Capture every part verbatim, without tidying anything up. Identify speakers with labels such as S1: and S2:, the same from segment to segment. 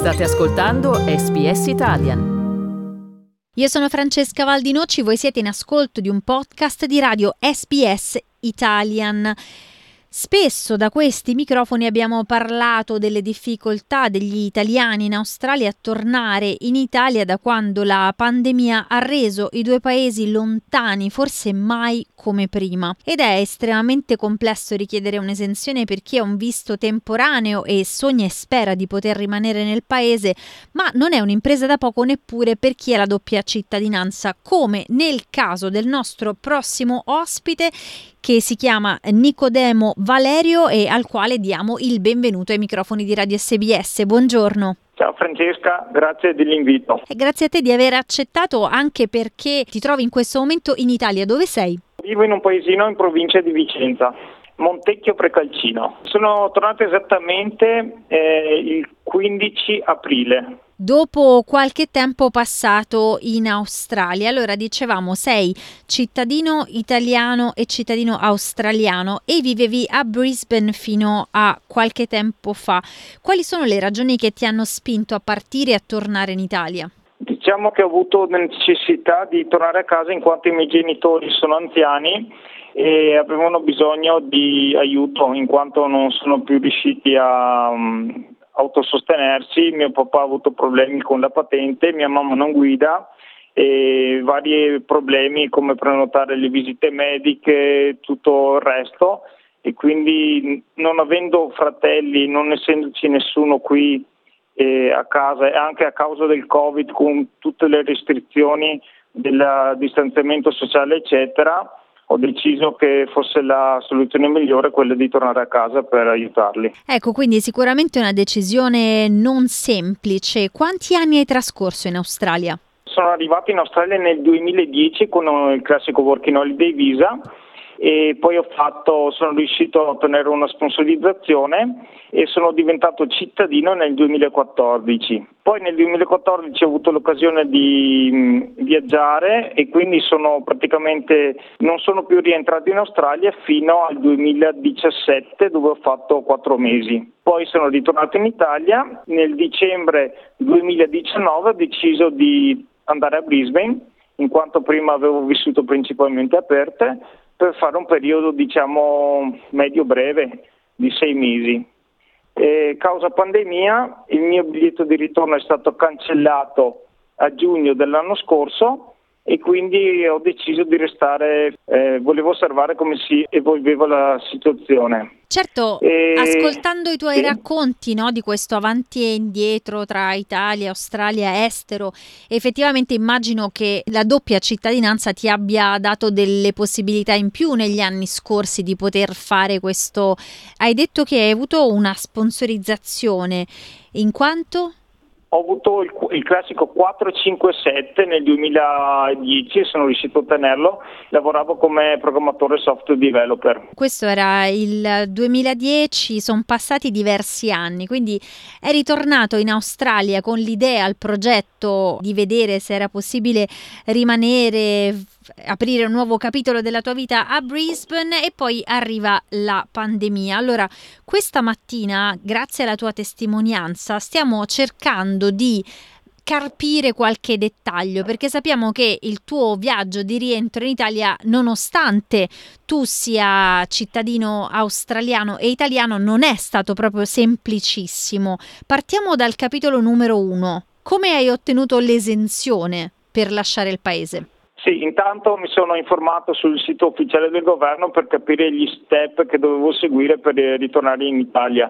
S1: State ascoltando S B S Italian.
S2: Io sono Francesca Valdinoci, voi siete in ascolto di un podcast di radio S B S Italian. Spesso da questi microfoni abbiamo parlato delle difficoltà degli italiani in Australia a tornare in Italia da quando la pandemia ha reso i due paesi lontani, forse mai come prima. Ed è estremamente complesso richiedere un'esenzione per chi ha un visto temporaneo e sogna e spera di poter rimanere nel paese, ma non è un'impresa da poco neppure per chi ha la doppia cittadinanza, come nel caso del nostro prossimo ospite, che si chiama Nicodemo Valerio e al quale diamo il benvenuto ai microfoni di Radio S B S. Buongiorno.
S3: Ciao Francesca, grazie dell'invito.
S2: E grazie a te di aver accettato, anche perché ti trovi in questo momento in Italia. Dove sei?
S3: Vivo in un paesino in provincia di Vicenza, Montecchio Precalcino. Sono tornato esattamente eh, il quindici aprile.
S2: Dopo qualche tempo passato in Australia. Allora, dicevamo, sei cittadino italiano e cittadino australiano e vivevi a Brisbane fino a qualche tempo fa. Quali sono le ragioni che ti hanno spinto a partire e a tornare in Italia?
S3: Diciamo che ho avuto necessità di tornare a casa in quanto i miei genitori sono anziani e avevano bisogno di aiuto in quanto non sono più riusciti a um, autosostenersi. Mio papà ha avuto problemi con la patente, mia mamma non guida e vari problemi come prenotare le visite mediche, tutto il resto, e quindi non avendo fratelli, non essendoci nessuno qui eh, a casa e anche a causa del Covid con tutte le restrizioni del distanziamento sociale eccetera, ho deciso che fosse la soluzione migliore quella di tornare a casa per aiutarli.
S2: Ecco, quindi sicuramente una decisione non semplice. Quanti anni hai trascorso in Australia?
S3: Sono arrivato in Australia nel duemiladieci con il classico Working Holiday Visa e poi ho fatto, sono riuscito a ottenere una sponsorizzazione e sono diventato cittadino nel duemilaquattordici. Poi nel duemilaquattordici ho avuto l'occasione di mh, viaggiare e quindi sono praticamente non sono più rientrato in Australia fino al duemiladiciassette, dove ho fatto quattro mesi. Poi sono ritornato in Italia. Nel dicembre duemiladiciannove ho deciso di andare a Brisbane, in quanto prima avevo vissuto principalmente a Perth, per fare un periodo diciamo medio-breve di sei mesi. E, causa pandemia, il mio biglietto di ritorno è stato cancellato a giugno dell'anno scorso e quindi ho deciso di restare, eh, volevo osservare come si evolveva la situazione.
S2: Certo,
S3: e...
S2: ascoltando i tuoi
S3: sì.
S2: racconti, no, di questo avanti e indietro tra Italia, Australia, estero, effettivamente immagino che la doppia cittadinanza ti abbia dato delle possibilità in più negli anni scorsi di poter fare questo. Hai detto che hai avuto una sponsorizzazione, in quanto?
S3: Ho avuto il, il classico quattro cinque sette nel duemiladieci e sono riuscito a ottenerlo. Lavoravo come programmatore software developer.
S2: Questo era il duemiladieci, sono passati diversi anni, quindi eri tornato in Australia con l'idea, il progetto di vedere se era possibile rimanere, aprire un nuovo capitolo della tua vita a Brisbane, e poi arriva la pandemia. Allora, questa mattina, grazie alla tua testimonianza, stiamo cercando di carpire qualche dettaglio, perché sappiamo che il tuo viaggio di rientro in Italia, nonostante tu sia cittadino australiano e italiano, non è stato proprio semplicissimo. Partiamo dal capitolo numero uno. Come hai ottenuto l'esenzione per lasciare il paese?
S3: Sì, intanto mi sono informato sul sito ufficiale del governo per capire gli step che dovevo seguire per ritornare in Italia.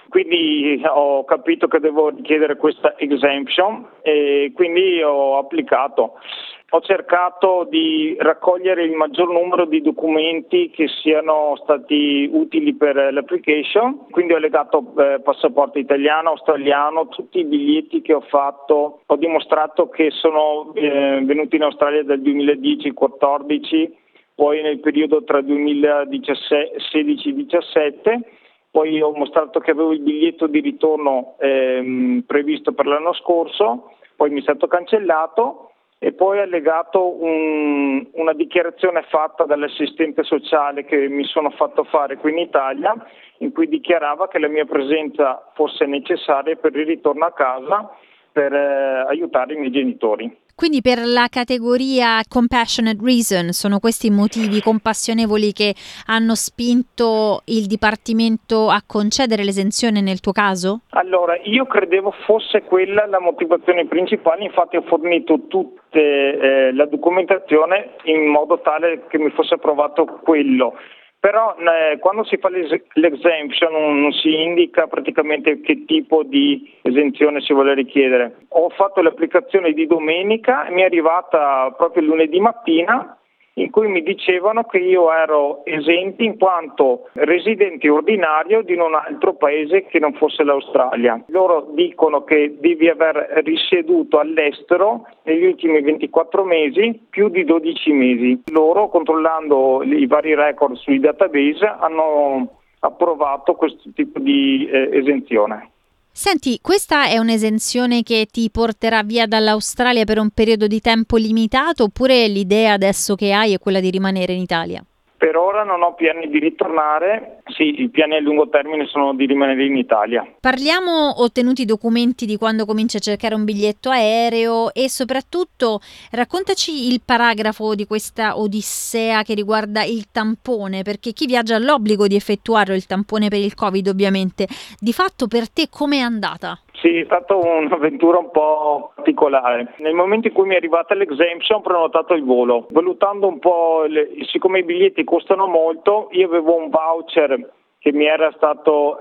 S3: Quindi ho capito che devo richiedere questa exemption e quindi ho applicato. Ho cercato di raccogliere il maggior numero di documenti che siano stati utili per l'application, quindi ho legato eh, passaporto italiano, australiano, tutti i biglietti che ho fatto. Ho dimostrato che sono eh, venuto in Australia dal duemiladieci quattordici, poi nel periodo tra duemilasedici e diciassette. Poi ho mostrato che avevo il biglietto di ritorno ehm, previsto per l'anno scorso, poi mi è stato cancellato e poi allegato un, una dichiarazione fatta dall'assistente sociale che mi sono fatto fare qui in Italia, in cui dichiarava che la mia presenza fosse necessaria per il ritorno a casa per eh, aiutare i miei genitori.
S2: Quindi per la categoria compassionate reason sono questi i motivi compassionevoli che hanno spinto il Dipartimento a concedere l'esenzione nel tuo caso?
S3: Allora, io credevo fosse quella la motivazione principale, infatti ho fornito tutta eh, la documentazione in modo tale che mi fosse approvato quello. Però eh, quando si fa l'es- l'exemption non, non si indica praticamente che tipo di esenzione si vuole richiedere. Ho fatto l'applicazione di domenica e mi è arrivata proprio lunedì mattina, in cui mi dicevano che io ero esente in quanto residente ordinario di un altro paese che non fosse l'Australia. Loro dicono che devi aver risieduto all'estero negli ultimi ventiquattro mesi più di dodici mesi. Loro, controllando i vari record sui database, hanno approvato questo tipo di eh, esenzione.
S2: Senti, questa è un'esenzione che ti porterà via dall'Australia per un periodo di tempo limitato, oppure l'idea adesso che hai è quella di rimanere in Italia?
S3: Per ora non ho piani di ritornare, sì, i piani a lungo termine sono di rimanere in Italia.
S2: Parliamo ottenuti documenti di quando cominci a cercare un biglietto aereo e soprattutto raccontaci il paragrafo di questa odissea che riguarda il tampone, perché chi viaggia ha l'obbligo di effettuare il tampone per il Covid ovviamente. Di fatto per te com'è andata?
S3: Sì, è stata un'avventura un po' particolare. Nel momento in cui mi è arrivata l'exemption ho prenotato il volo. Valutando un po', le, siccome i biglietti costano molto, io avevo un voucher che mi era stato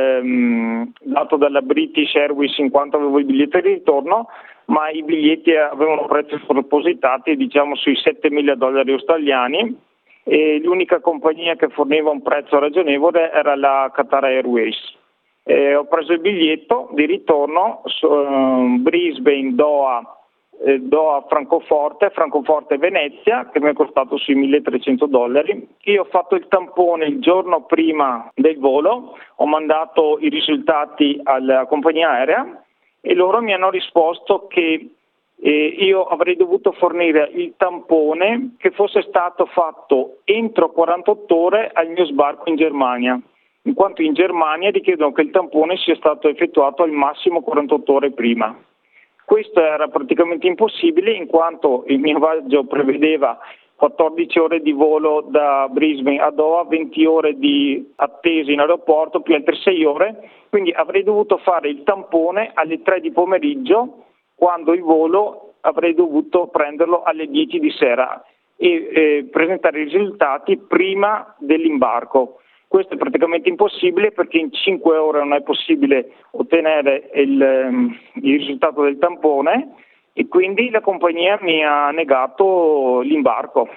S3: ehm, dato dalla British Airways in quanto avevo il biglietto di ritorno, ma i biglietti avevano prezzi spropositati, diciamo sui settemila dollari australiani, e l'unica compagnia che forniva un prezzo ragionevole era la Qatar Airways. Eh, ho preso il biglietto di ritorno su uh, Brisbane, Doha, eh, Doha, Francoforte, Francoforte Venezia, che mi è costato sui milletrecento dollari. Io ho fatto il tampone il giorno prima del volo, ho mandato i risultati alla compagnia aerea e loro mi hanno risposto che eh, io avrei dovuto fornire il tampone che fosse stato fatto entro quarantotto ore al mio sbarco in Germania, in quanto in Germania richiedono che il tampone sia stato effettuato al massimo quarantotto ore prima. Questo era praticamente impossibile in quanto il mio viaggio prevedeva quattordici ore di volo da Brisbane a Doha, venti ore di attesa in aeroporto più altre sei ore, quindi avrei dovuto fare il tampone alle tre di pomeriggio quando il volo avrei dovuto prenderlo alle dieci di sera e eh, presentare i risultati prima dell'imbarco. Questo è praticamente impossibile perché in cinque ore non è possibile ottenere il, il risultato del tampone e quindi la compagnia mi ha negato l'imbarco.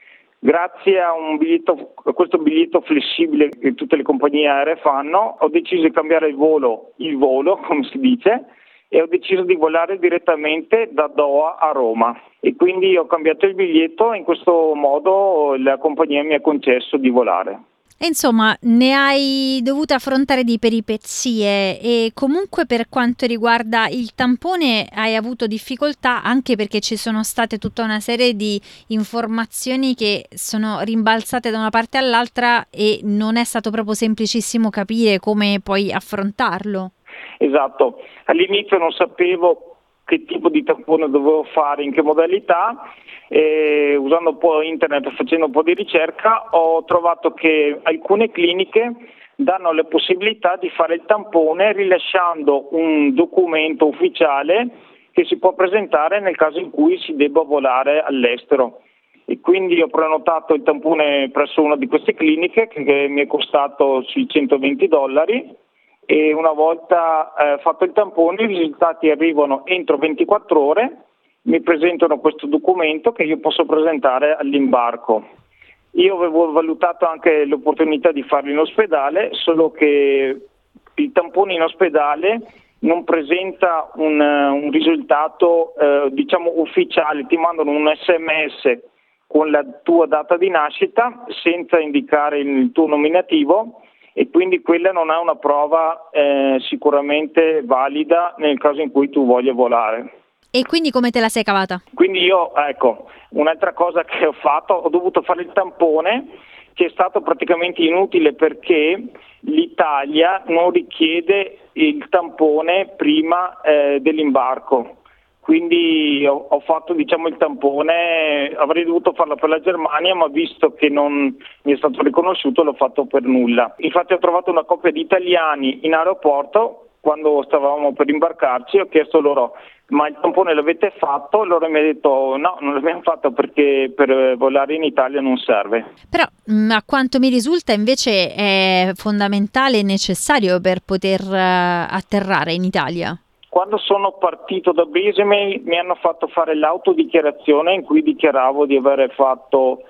S3: Grazie a, un biglietto, a questo biglietto flessibile che tutte le compagnie aeree fanno, ho deciso di cambiare il volo, il volo come si dice, e ho deciso di volare direttamente da Doha a Roma. E quindi ho cambiato il biglietto e in questo modo la compagnia mi ha concesso di volare.
S2: Insomma, ne hai dovute affrontare di peripezie e comunque per quanto riguarda il tampone hai avuto difficoltà anche perché ci sono state tutta una serie di informazioni che sono rimbalzate da una parte all'altra e non è stato proprio semplicissimo capire come poi affrontarlo.
S3: Esatto, all'inizio non sapevo che tipo di tampone dovevo fare, in che modalità. E usando un po' internet e facendo un po' di ricerca ho trovato che alcune cliniche danno la possibilità di fare il tampone rilasciando un documento ufficiale che si può presentare nel caso in cui si debba volare all'estero. E quindi ho prenotato il tampone presso una di queste cliniche che, che mi è costato sui centoventi dollari e una volta eh, fatto il tampone i risultati arrivano entro ventiquattro ore. Mi presentano questo documento che io posso presentare all'imbarco. Io avevo valutato anche l'opportunità di farlo in ospedale, solo che il tampone in ospedale non presenta un, un risultato eh, diciamo ufficiale, ti mandano un S M S con la tua data di nascita senza indicare il tuo nominativo e quindi quella non è una prova eh, sicuramente valida nel caso in cui tu voglia volare.
S2: E quindi come te la sei cavata?
S3: Quindi io, ecco, un'altra cosa che ho fatto, ho dovuto fare il tampone, che è stato praticamente inutile perché l'Italia non richiede il tampone prima eh, dell'imbarco. Quindi ho, ho fatto diciamo il tampone, avrei dovuto farlo per la Germania, ma visto che non mi è stato riconosciuto l'ho fatto per nulla. Infatti ho trovato una coppia di italiani in aeroporto quando stavamo per imbarcarci, ho chiesto loro ma il tampone l'avete fatto? Loro mi hanno detto no, non l'abbiamo fatto perché per volare in Italia non serve.
S2: Però mh, a quanto mi risulta invece è fondamentale e necessario per poter uh, atterrare in Italia.
S3: Quando sono partito da Breseme mi hanno fatto fare l'autodichiarazione in cui dichiaravo di aver fatto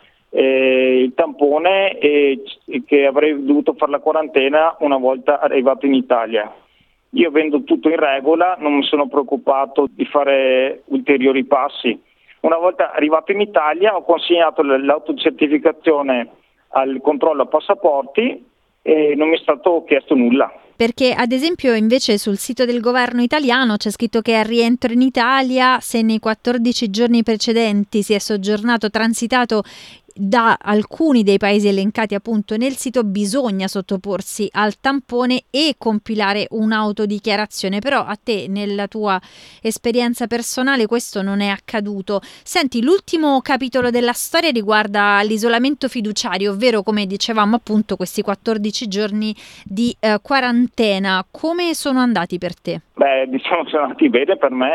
S3: eh, il tampone e, e che avrei dovuto fare la quarantena una volta arrivato in Italia. Io avendo tutto in regola non mi sono preoccupato di fare ulteriori passi. Una volta arrivato in Italia ho consegnato l'autocertificazione al controllo a passaporti e non mi è stato chiesto nulla.
S2: Perché ad esempio invece sul sito del governo italiano c'è scritto che al rientro in Italia, se nei quattordici giorni precedenti si è soggiornato transitato da alcuni dei paesi elencati appunto nel sito, bisogna sottoporsi al tampone e compilare un'autodichiarazione. Però a te, nella tua esperienza personale, questo non è accaduto. Senti, l'ultimo capitolo della storia riguarda l'isolamento fiduciario, ovvero, come dicevamo appunto, questi quattordici giorni di eh, quarantena. Come sono andati per te?
S3: Beh, diciamo sono andati bene per me.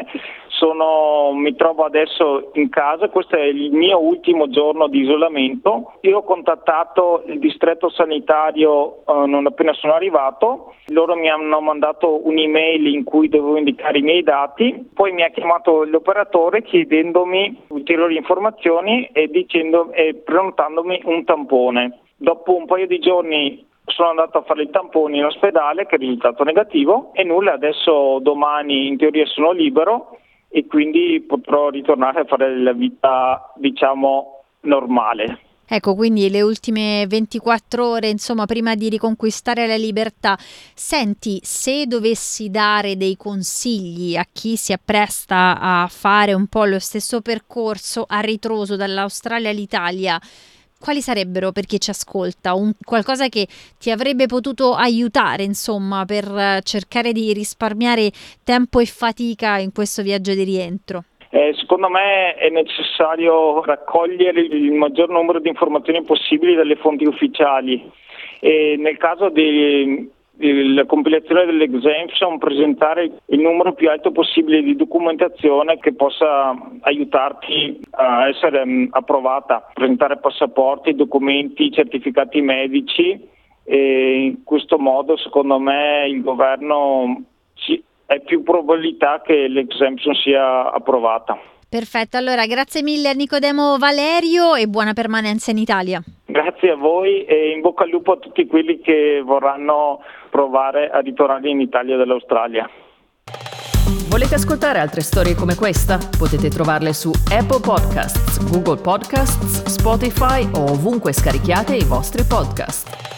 S3: Sono, mi trovo adesso in casa, questo è il mio ultimo giorno di isolamento. Io ho contattato il distretto sanitario eh, non appena sono arrivato, loro mi hanno mandato un'email in cui dovevo indicare i miei dati, poi mi ha chiamato l'operatore chiedendomi ulteriori informazioni e, dicendo, e prenotandomi un tampone. Dopo un paio di giorni sono andato a fare il tampone in ospedale che è risultato negativo e nulla, adesso domani in teoria sono libero e quindi potrò ritornare a fare la vita, diciamo, normale.
S2: Ecco, quindi le ultime ventiquattro ore, insomma, prima di riconquistare la libertà. Senti, se dovessi dare dei consigli a chi si appresta a fare un po' lo stesso percorso a ritroso dall'Australia all'Italia, quali sarebbero per chi ci ascolta? Un, qualcosa che ti avrebbe potuto aiutare, insomma, per cercare di risparmiare tempo e fatica in questo viaggio di rientro?
S3: Eh, secondo me è necessario raccogliere il maggior numero di informazioni possibili dalle fonti ufficiali e nel caso di la compilazione dell'exemption presentare il numero più alto possibile di documentazione che possa aiutarti a essere um, approvata, presentare passaporti, documenti, certificati medici e in questo modo secondo me il governo ci, è più probabilità che l'exemption sia approvata.
S2: Perfetto, allora grazie mille a Nicodemo Valerio e buona permanenza in Italia.
S3: Grazie a voi e in bocca al lupo a tutti quelli che vorranno provare a ritornare in Italia dall'Australia.
S1: Volete ascoltare altre storie come questa? Potete trovarle su Apple Podcasts, Google Podcasts, Spotify o ovunque scarichiate i vostri podcast.